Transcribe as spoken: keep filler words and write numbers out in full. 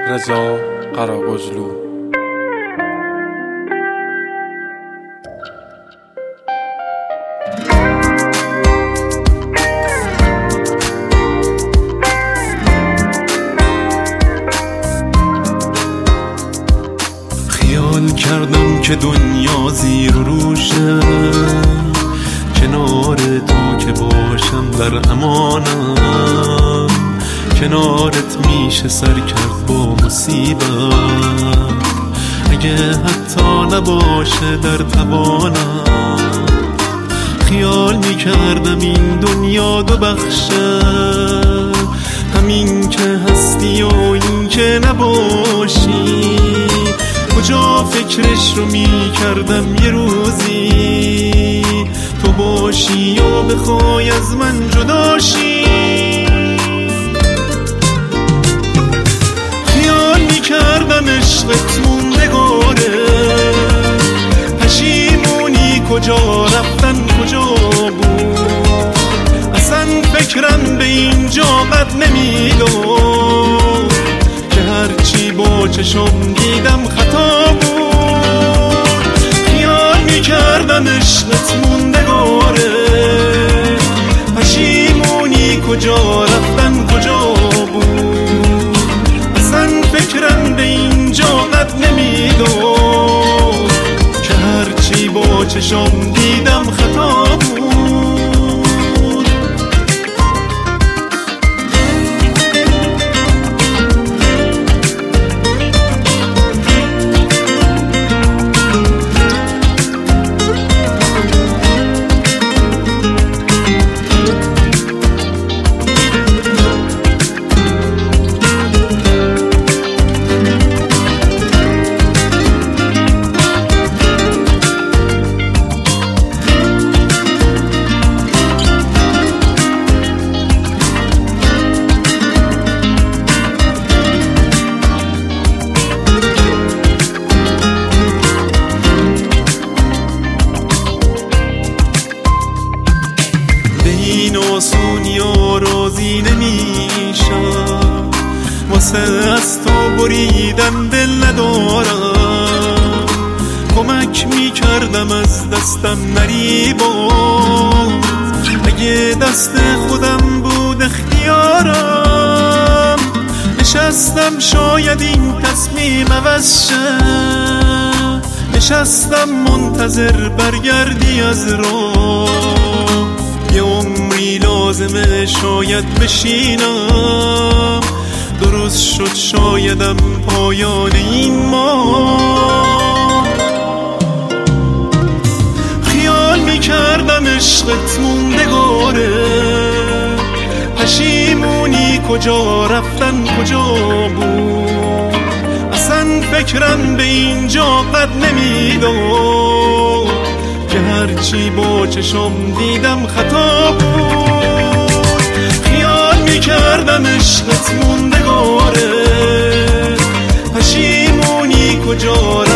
رضا قراقجلو. خیال کردم که دنیا زیر و روشه، کنار تو که باشم در امانم، کنارت میشه سر کرد با مصیبت، اگه حتی نباشه در توانم. خیال میکردم این دنیا دو بخشه، همین که هستی و این که نباشی. کجا فکرش رو میکردم یه روزی تو باشی و بخوای از من جداشی. خیال میکردم عشقت موندگاره، پشیمونی کجا رفتن کجا بود. اصلا فکرم به اینجا قد نمیداد که هرچی با چشم دیدم خطا بود. خیال میکردم عشقت موندگاره، پشیمونی کجا رفتن کجا بود. اصلا فکرم به اینجا قد نمیداد که هرچی با چشم دیدم خطا بود. این آسونی ها راضی نمیشم، واسه از تو بریدن دل ندارم. کمک میکردم از دستم نری باز، اگه دست خودم بود اختیارم. نشستم شاید این تصمیم عوض شه، نشستم منتظر برگردی از راه. یه عمری لازمه شاید بشینم، درست شد شایدم پایان این ما. خیال میکردم عشقت موندگاره، پشیمونی کجا رفتن کجا بود. اصلا فکرم به اینجا قد نمیداد که هرچی با چشم دیدم خطا بود. خیال میکردم عشقت موندگاره، پشیمونی کجا